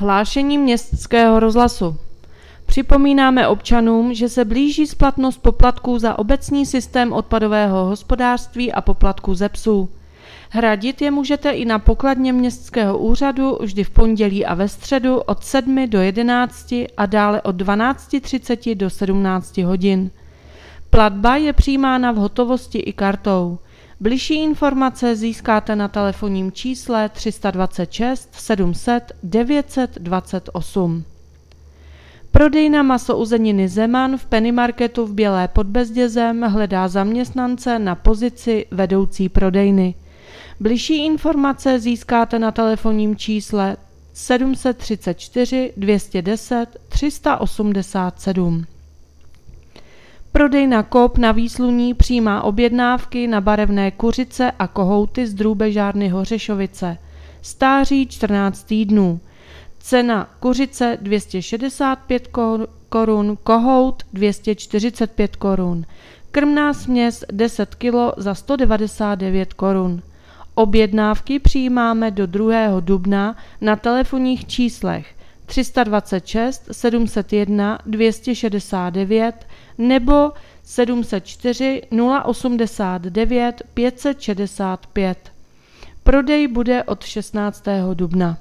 Hlášení Městského rozhlasu. Připomínáme občanům, že se blíží splatnost poplatků za obecní systém odpadového hospodářství a poplatků ze psů. Hradit je můžete i na pokladně Městského úřadu vždy v pondělí a ve středu od 7 do 11 a dále od 12:30 do 17 hodin. Platba je přijímána v hotovosti i kartou. Bližší informace získáte na telefonním čísle 326 700 928. Prodejna masouzeniny Zeman v Penny Marketu v Bělé pod Bezdězem hledá zaměstnance na pozici vedoucí prodejny. Bližší informace získáte na telefonním čísle 734 210 387. Prodejna Coop na Výsluní přijímá objednávky na barevné kuřice a kohouty z drůbežárny Hořešovice. Stáří 14 týdnů. Cena kuřice 265 korun, kohout 245 korun. Krmná směs 10 kg za 199 korun. Objednávky přijímáme do 2. dubna na telefonních číslech 326 701 269 nebo 704 089 565. Prodej bude od 16. dubna.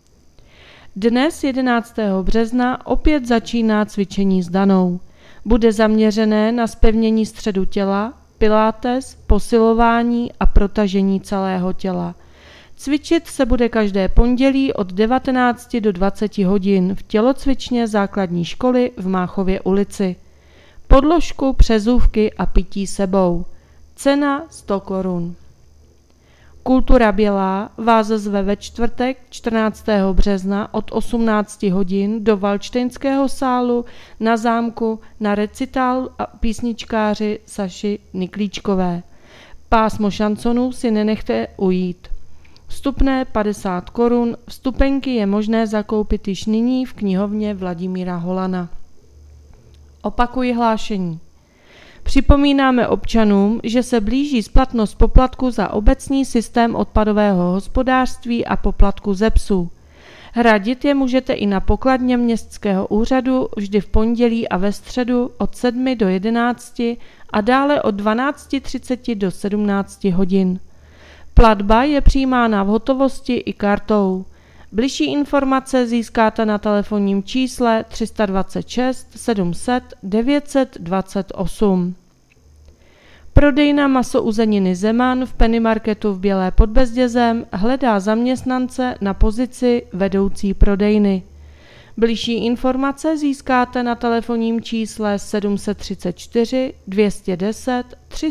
Dnes 11. března opět začíná cvičení s Danou. Bude zaměřené na zpevnění středu těla, pilates, posilování a protažení celého těla. Cvičit se bude každé pondělí od 19 do 20 hodin v tělocvičně základní školy v Máchově ulici. Podložku, přezůvky a pití sebou. Cena 100 korun. Kultura Bělá vás zve ve čtvrtek 14. března od 18 hodin do Valdštejnského sálu na zámku na recitál a písničkáři Saši Niklíčkové. Pásmo šansonů si nenechte ujít. Vstupné 50 korun, vstupenky je možné zakoupit již nyní v knihovně Vladimíra Holana. Opakuji hlášení. Připomínáme občanům, že se blíží splatnost poplatku za obecní systém odpadového hospodářství a poplatku ze psů. Hradit je můžete i na pokladně Městského úřadu vždy v pondělí a ve středu od 7 do 11 a dále od 12:30 do 17 hodin. Platba je přijímána v hotovosti i kartou. Bližší informace získáte na telefonním čísle 326 700 928. Prodejna masouzeniny Zeman v Penny Marketu v Bělé pod Bezdězem hledá zaměstnance na pozici vedoucí prodejny. Bližší informace získáte na telefonním čísle 734 210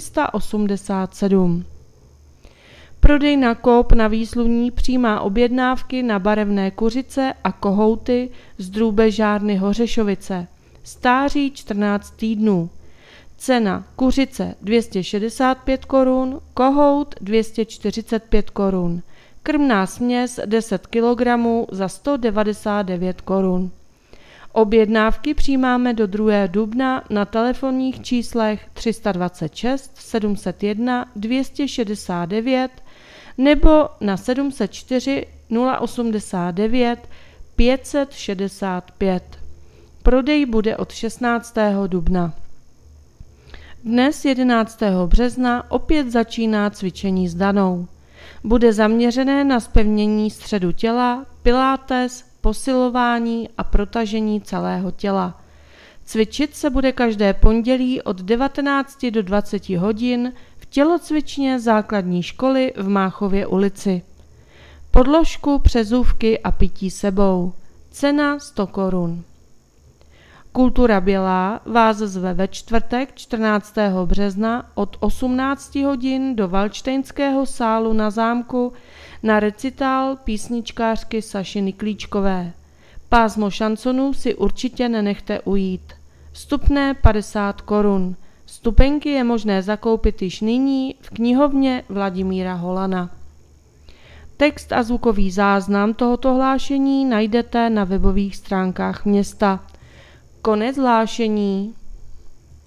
387. Prodejna Coop na Výsluní přijímá objednávky na barevné kuřice a kohouty z drůbežárny Hořešovice. Stáří 14 týdnů. Cena kuřice 265 korun, kohout 245 korun. Krmná směs 10 kg za 199 korun. Objednávky přijímáme do 2. dubna na telefonních číslech 326 701 269 nebo na 704 089 565. Prodej bude od 16. dubna. Dnes 11. března opět začíná cvičení s Danou. Bude zaměřené na zpevnění středu těla, pilates, posilování a protažení celého těla. Cvičit se bude každé pondělí od 19 do 20 hodin v tělocvičně základní školy v Máchově ulici. Podložku, přezůvky a pití sebou. Cena 100 korun. Kultura Bělá vás zve ve čtvrtek 14. března od 18 hodin do Valdštejnského sálu na zámku na recitál písničkářky Saši Niklíčkové. Pásmo šansonů si určitě nenechte ujít. Vstupné 50 korun. Vstupenky je možné zakoupit již nyní v knihovně Vladimíra Holana. Text a zvukový záznam tohoto hlášení najdete na webových stránkách města. Konec hlášení.